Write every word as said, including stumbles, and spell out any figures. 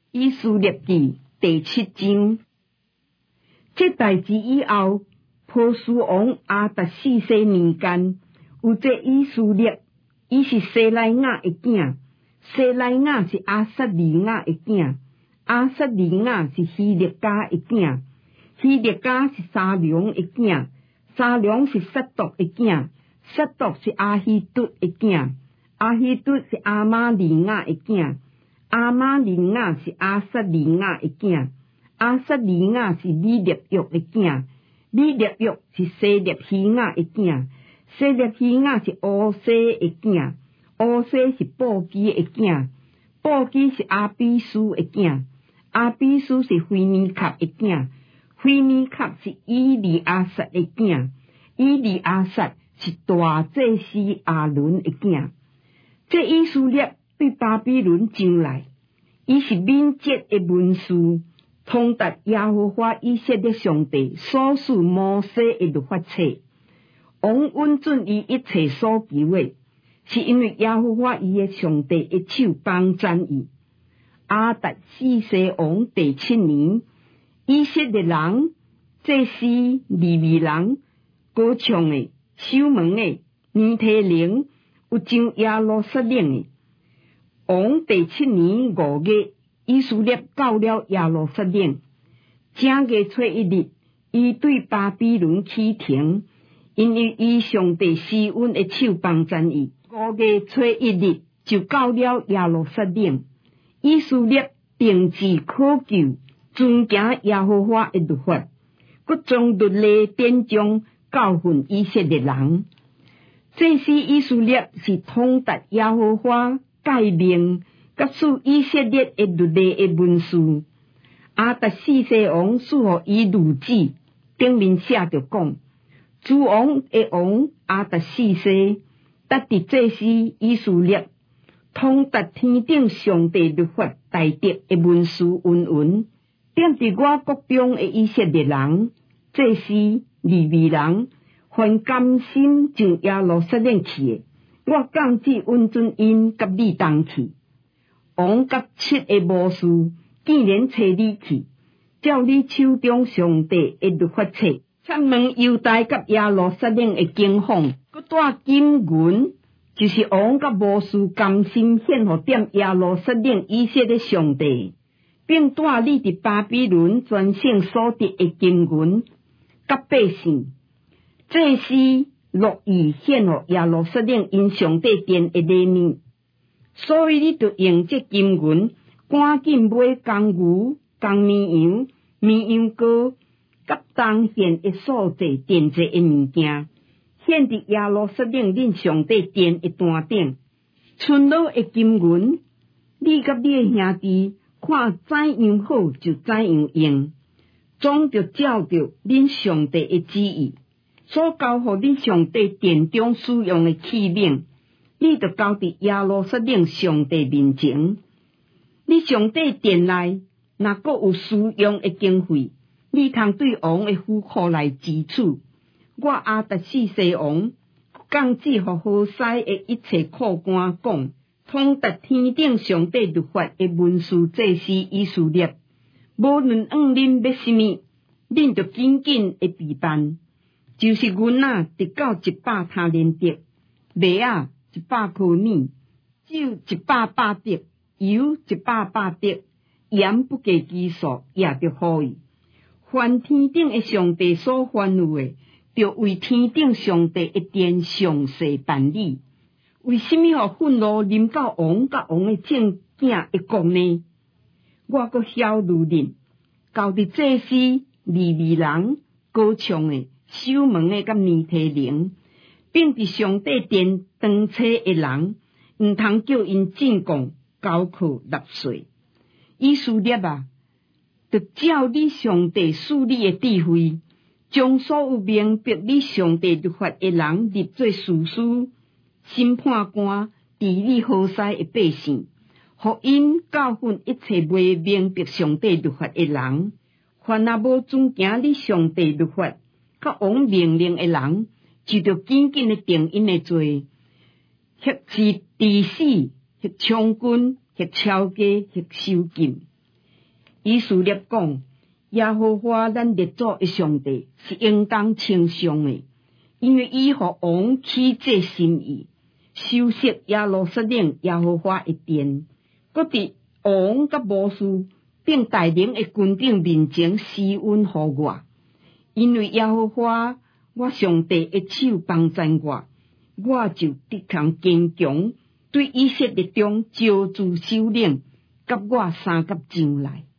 以斯列记第七章。这代志以后，波斯王亚达四世年间，有这以斯列，伊是西莱亚的囝，西莱亚是阿撒利亚的囝，阿撒利亚是希列家的囝，希列家是沙龙的囝，沙龙是撒督的囝，撒督是阿希督的囝，阿希督是阿玛利亚的囝，阿玛利亚是阿撒利亚的囝，阿撒利亚是利列约的囝，利列约是西列希亚的囝，西列希亚是乌西的囝，乌西是布基的囝，布基是阿比斯的囝，阿比斯是菲尼卡的囝，菲尼卡是伊利阿撒的囝，伊利阿撒是大祭司阿伦的囝。这以斯列对巴比伦进来，伊是敏捷的文士，通达耶和华以色列上帝所赐摩西的律法册。王允准伊一切所求的，是因为耶和华伊的上帝的手帮赞伊。亚达四世王第七年，以色列人、祭司、利未人、歌唱的、守门的、尼提灵，有进耶路撒冷的。王第七年五月，以斯列到了耶路撒冷。正月初一日，伊对巴比伦起庭，因为伊上帝施恩的手帮赞伊。五月初一日就到了耶路撒冷。以斯列定志考究，遵行耶和华的律法，佮将律例典章教训以色列人。这是以斯列是通达耶和华诫命，甲使以色列的律例的文书。亚达四世王赐予伊律旨，顶面写着讲：诸王的王亚达四世，达伫这是以斯列，通达天顶上帝律法大德的文书云云，点伫我国中的以色列人，这是利未人，凡甘心上耶路撒冷去的，我降旨允准因甲你同去。王甲七个谋士竟然找你去，照你手中上帝的律法册，请问犹大甲耶路撒冷的警方，佮带金银，就是王甲谋士甘心献互点耶路撒冷以色列上帝，并带你伫巴比伦全省所得的金银，甲百姓。这是乐意献互耶路撒冷因上帝殿的礼物，所以你就用这金银，赶紧买公牛、公绵羊、绵羊羔，甲当献的素祭、奠祭的物件，献伫耶路撒冷恁上帝殿的坛顶。剩落的金银，你甲你的兄弟看怎样好就怎样用，总着照着恁上帝的旨意。所交互你上帝殿中使用的器皿，你就交伫耶路撒冷上帝面前。你上帝殿内若阁有使用的经费，你通对王的府库来支取。我亚达四世王降旨互好西的一切库官讲，通达天顶上帝律法的文书，这是以斯列。无论按恁要什么，恁就紧紧的备办。就是银仔直到一百他连得，麦仔一百颗米，酒一百百得，油一百百得，盐不计其数，也着好伊。凡天顶的上帝所吩咐的，着为天顶上帝一殿详细办理。为什么互愤怒临到王甲王的正囝一讲呢？我阁晓如恁，交伫这时利未人歌唱的。守门的甲尼提灵，并伫上帝殿当车的人，毋通叫因进贡、交课、纳税。以斯列啊，就照你上帝赐你的智慧，将所有明白你上帝律法的人立做士师、审判官，治理好西的百姓，互因教训一切未明白上帝律法的人。凡若无遵行你上帝律法，甲王命令的人，就着紧紧的定因的罪，或是治死，或枪军，或抄家，或囚禁。 以色列讲，耶和华咱列祖的上帝是应当称颂的，因为伊互王起这心意，修饰耶路撒冷耶和华的殿，搁伫王甲武士并大明的军顶面前施恩互我，因为耶和华我上帝的手帮助我，我就得通坚强，对以色列中招聚首领，甲我三甲将来。